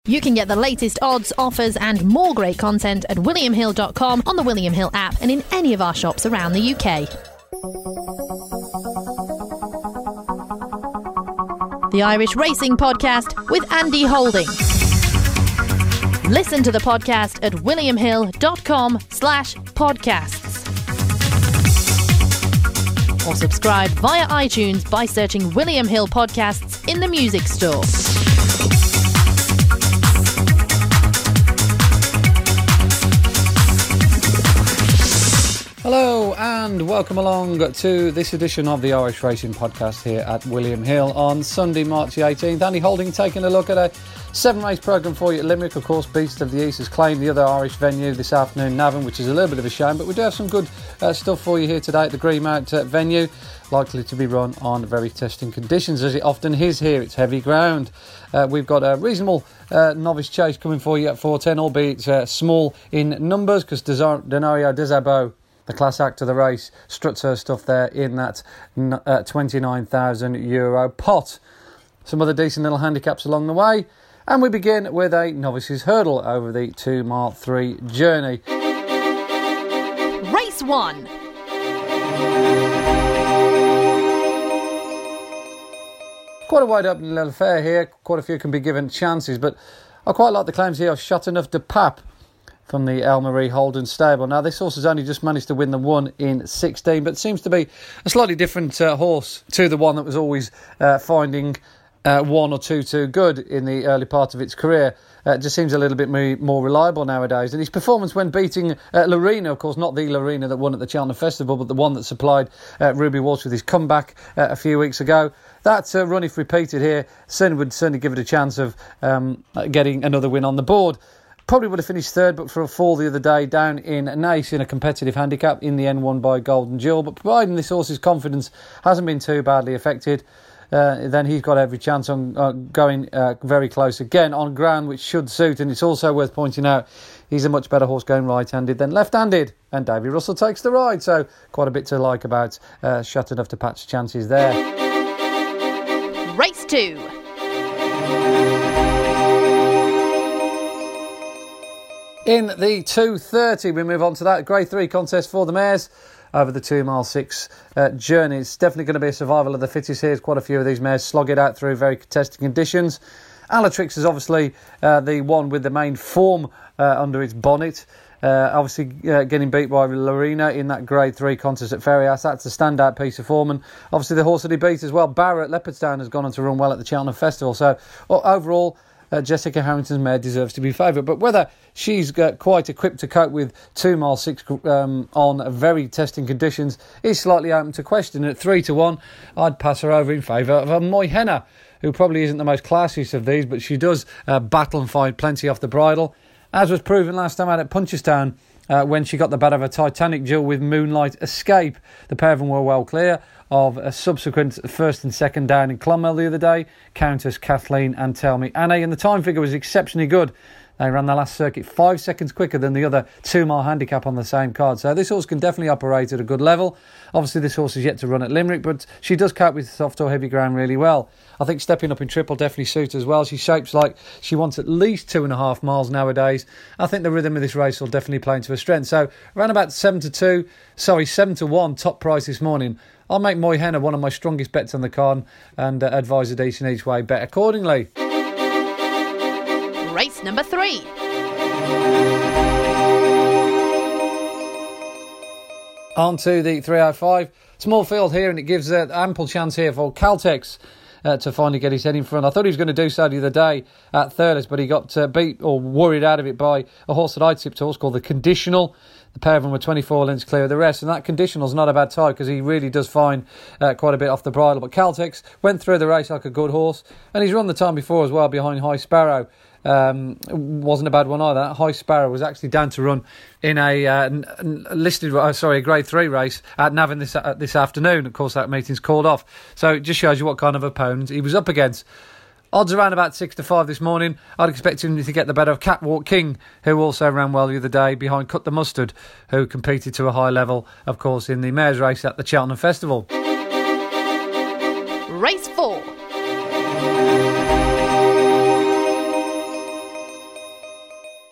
You can get the latest odds, offers and more great content at williamhill.com, on the William Hill app and in any of our shops around the UK. The Irish Racing Podcast with Andy Holding. Listen to the podcast at williamhill.com/podcasts. Or subscribe via iTunes by searching William Hill Podcasts in the music store. Hello and welcome along to this edition of the Irish Racing Podcast here at William Hill on Sunday, March the 18th. Andy Holding taking a look at a 7-race programme for you at Limerick. Of course, Beast of the East has claimed the other Irish venue this afternoon, Navan, which is a little bit of a shame, but we do have some good stuff for you here today at the Greenmount venue, likely to be run on very testing conditions, as it often is here. It's heavy ground. We've got a reasonable novice chase coming for you at 4:10, albeit small in numbers, because Denario Desabo, the class act of the race, struts her stuff there in that €29,000 pot. Some other decent little handicaps along the way. And we begin with a novice's hurdle over the 2 mile 3 journey. Race 1. Quite a wide open little affair here. Quite a few can be given chances, but I quite like the claims here of Chateauneuf de Pape from the Elmarie Holden stable. Now, this horse has only just managed to win the 1 in 16, but seems to be a slightly different horse to the one that was always finding 1 or 2 too good in the early part of its career. It just seems a little bit more reliable nowadays. And his performance when beating Lorena, of course, not the Lorena that won at the Cheltenham Festival, but the one that supplied Ruby Walsh with his comeback a few weeks ago. That run, if repeated here, would certainly give it a chance of getting another win on the board. Probably would have finished third, but for a fall the other day down in Naas in a competitive handicap, in the end won by Golden Jewel. But providing this horse's confidence hasn't been too badly affected, then he's got every chance on going very close again on ground, which should suit. And it's also worth pointing out he's a much better horse going right-handed than left-handed. And Davy Russell takes the ride, so quite a bit to like about Chateauneuf de Pape's chances there. Race 2. In the 2:30, we move on to that Grade 3 contest for the mares over the 2 mile 6 journey. It's definitely going to be a survival of the fittest here. Quite a few of these mares slog it out through very contested conditions. Alatrix is obviously the one with the main form under its bonnet. Obviously getting beat by Lorena in that Grade 3 contest at Ferryhouse. That's a standout piece of form. And obviously the horse that he beat as well, Barrett Leopardstown, has gone on to run well at the Cheltenham Festival. So overall, Jessica Harrington's mare deserves to be favourite. But whether she's quite equipped to cope with 2 mile 6 on very testing conditions is slightly open to question. At 3-1, I'd pass her over in favour of Moy Henna, who probably isn't the most classiest of these, but she does battle and find plenty off the bridle, as was proven last time out at Punchestown when she got the better of a Titanic duel with Moonlight Escape. The pair of them were well clear of a subsequent first and second down in Clonmel the other day, Countess Kathleen and Tell Me Annie, and the time figure was exceptionally good. They ran the last circuit 5 seconds quicker than the other 2 mile handicap on the same card. So this horse can definitely operate at a good level. Obviously this horse is yet to run at Limerick, but she does cope with soft or heavy ground really well. I think stepping up in triple definitely suits as well. She shapes like she wants at least 2.5 miles nowadays. I think the rhythm of this race will definitely play into her strength. So around about 7-1 top price this morning. I'll make Moy Henna one of my strongest bets on the card and advise a decent each way bet accordingly. Race number 3. On to the 305. Small field here, and it gives ample chance here for Caltex to finally get his head in front. I thought he was going to do so the other day at Thurles, but he got beat or worried out of it by a horse that I tipped, a horse called The Conditional. The pair of them were 24 lengths clear of the rest, and that Conditional's not a bad tie because he really does find quite a bit off the bridle. But Caltex went through the race like a good horse, and he's run the time before as well behind High Sparrow. Wasn't a bad one either. High Sparrow was actually down to run in a Grade 3 race at Navan this afternoon. Of course, that meeting's called off. So it just shows you what kind of opponent he was up against. Odds around about 6-5 this morning. I'd expect him to get the better of Catwalk King, who also ran well the other day behind Cut the Mustard, who competed to a high level, of course, in the mares race at the Cheltenham Festival. Race 4.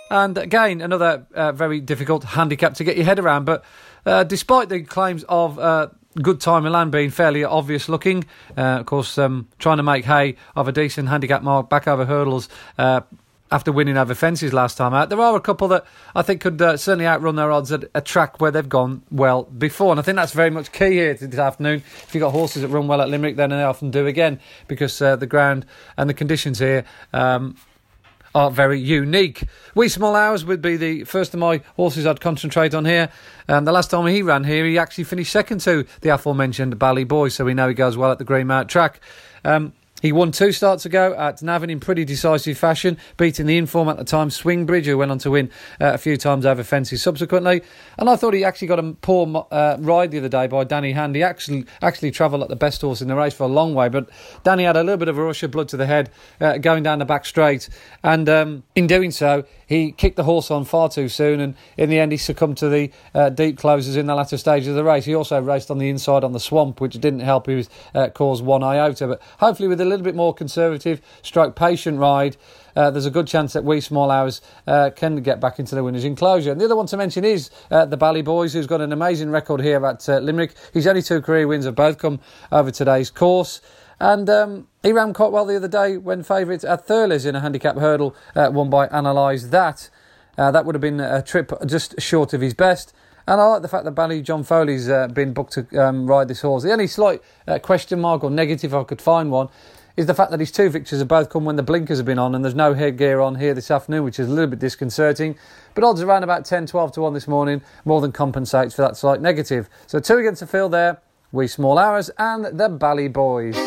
And again, another very difficult handicap to get your head around. But despite the claims of Good Time Milan being fairly obvious looking, of course, trying to make hay of a decent handicap mark back over hurdles after winning over fences last time out, there are a couple that I think could certainly outrun their odds at a track where they've gone well before. And I think that's very much key here this afternoon. If you've got horses that run well at Limerick, then they often do again, because the ground and the conditions here are very unique. Wee Small Hours would be the first of my horses I'd concentrate on here. The last time he ran here, he actually finished second to the aforementioned Bally Boy, so we know he goes well at the Greenmount track. He won 2 starts ago at Navan in pretty decisive fashion, beating the inform at the time, Swingbridge, who went on to win a few times over fences subsequently. And I thought he actually got a poor ride the other day by Danny Hand. He actually travelled like the best horse in the race for a long way, but Danny had a little bit of a rush of blood to the head going down the back straight. And in doing so, he kicked the horse on far too soon, and in the end he succumbed to the deep closes in the latter stages of the race. He also raced on the inside on the swamp, which didn't help his cause one iota. But hopefully with a little bit more conservative stroke patient ride, there's a good chance that Wee Small Hours can get back into the winner's enclosure. And the other one to mention is the Bally Boys, who's got an amazing record here at Limerick. His only 2 career wins have both come over today's course. And he ran quite well the other day when favourite at Thurles in a handicap hurdle, won by Analyse That. That would have been a trip just short of his best. And I like the fact that Bally John Foley's been booked to ride this horse. The only slight question mark or negative, if I could find one, is the fact that his 2 victories have both come when the blinkers have been on, and there's no headgear on here this afternoon, which is a little bit disconcerting. But odds around about 10, 12 to 1 this morning more than compensates for that slight negative. So 2 against the field there, Wee Small Hours and the Bally Boys.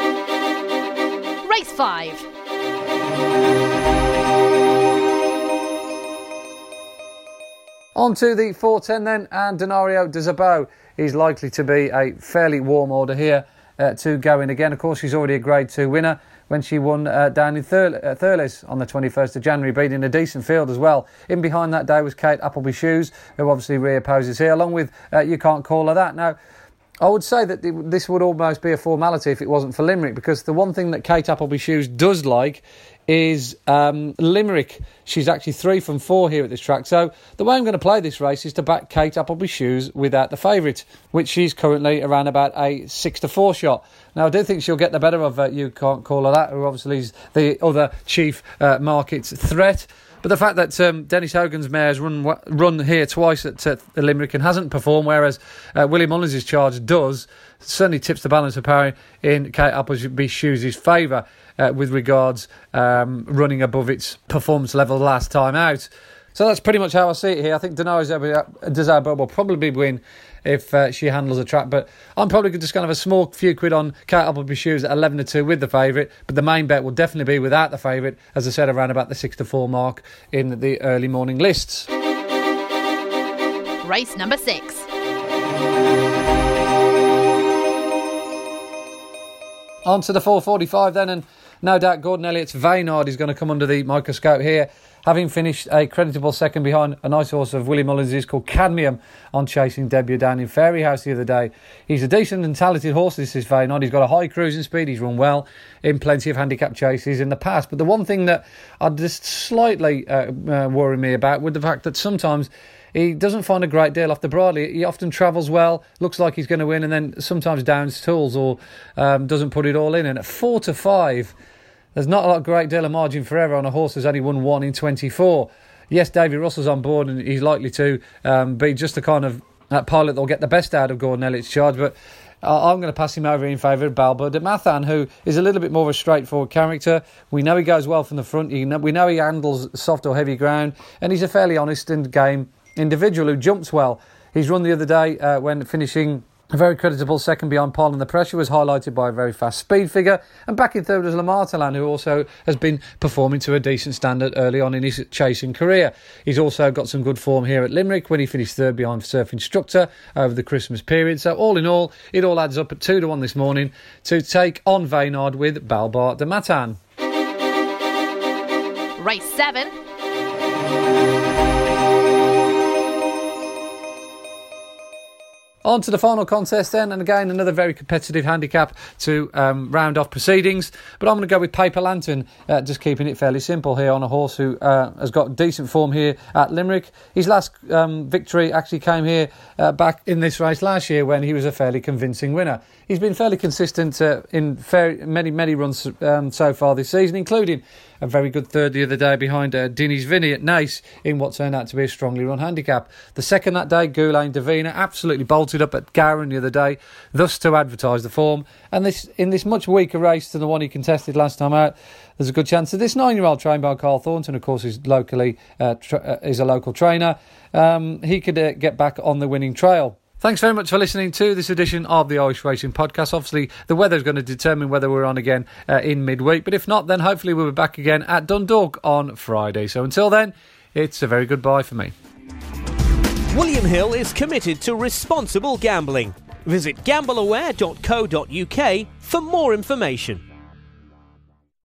Race 5. On to the 4:10 then, and Denario de Zabot is likely to be a fairly warm order here to go in again. Of course, she's already a Grade 2 winner when she won down in Thurles on the 21st of January, beating a decent field as well. In behind that day was Kate Appleby Shoes, who obviously reopposes here, along with You Can't Call Her That. Now, I would say that this would almost be a formality if it wasn't for Limerick, because the one thing that Kate Appleby Shoes does like is Limerick. She's actually 3 from 4 here at this track. So the way I'm going to play this race is to back Kate Appleby Shoes without the favourite, which she's currently around about a 6-4 shot. Now, I do think she'll get the better of You Can't Call Her That, who obviously is the other chief market threat. But the fact that Dennis Hogan's mare's run here twice at Limerick and hasn't performed, whereas William Mullins' charge does, certainly tips the balance of power in Kate Appleby Shoes' favour with regards running above its performance level last time out. So that's pretty much how I see it here. I think Denario de Zabot will probably win if she handles the track, but I'm probably just going to have a small few quid on Kate Appleby Shoes at 11-2 with the favourite, but the main bet will definitely be without the favourite, as I said, around about the 6-4 mark in the early morning lists. Race number 6. On to the 4:45 then, and no doubt Gordon Elliott's Vaynard is going to come under the microscope here, having finished a creditable second behind a nice horse of Willie Mullins' called Cadmium on Chasing Debut down in Fairyhouse the other day. He's a decent and talented horse, this is Vaynard. He's got a high cruising speed. He's run well in plenty of handicap chases in the past. But the one thing that I'd just slightly worry me about with the fact that sometimes he doesn't find a great deal off the bridle. He often travels well, looks like he's going to win, and then sometimes downs tools or doesn't put it all in. And at 4-5, there's not a great deal of margin for error on a horse who's only won 1 in 24. Yes, David Russell's on board, and he's likely to be just the kind of pilot that'll get the best out of Gordon Elliott's charge, but I'm going to pass him over in favour of Balbo de Mathan, who is a little bit more of a straightforward character. We know he goes well from the front. We know he handles soft or heavy ground, and he's a fairly honest and game individual who jumps well. He's run the other day when finishing a very creditable second behind Paul, and the pressure was highlighted by a very fast speed figure. And back in third was Lamartalan, who also has been performing to a decent standard early on in his chasing career. He's also got some good form here at Limerick when he finished third behind Surf Instructor over the Christmas period. So all in all, it all adds up at 2-1 this morning to take on Vaynard with Balbar de Matan. Race 7. On to the final contest then, and again another very competitive handicap to round off proceedings. But I'm going to go with Paper Lantern, just keeping it fairly simple here on a horse who has got decent form here at Limerick. His last victory actually came here back in this race last year when he was a fairly convincing winner. He's been fairly consistent in many runs so far this season, including a very good third the other day behind Dinny's Vinny at Naas in what turned out to be a strongly run handicap. The second that day, Goulet Davina absolutely bolted up at Gowran the other day, thus to advertise the form. And in this much weaker race than the one he contested last time out, there's a good chance that this 9-year-old trained by Carl Thornton, of course, is is a local trainer. He could get back on the winning trail. Thanks very much for listening to this edition of the Irish Racing Podcast. Obviously, the weather's going to determine whether we're on again in midweek. But if not, then hopefully we'll be back again at Dundalk on Friday. So until then, it's a very good bye for me. William Hill is committed to responsible gambling. Visit gambleaware.co.uk for more information.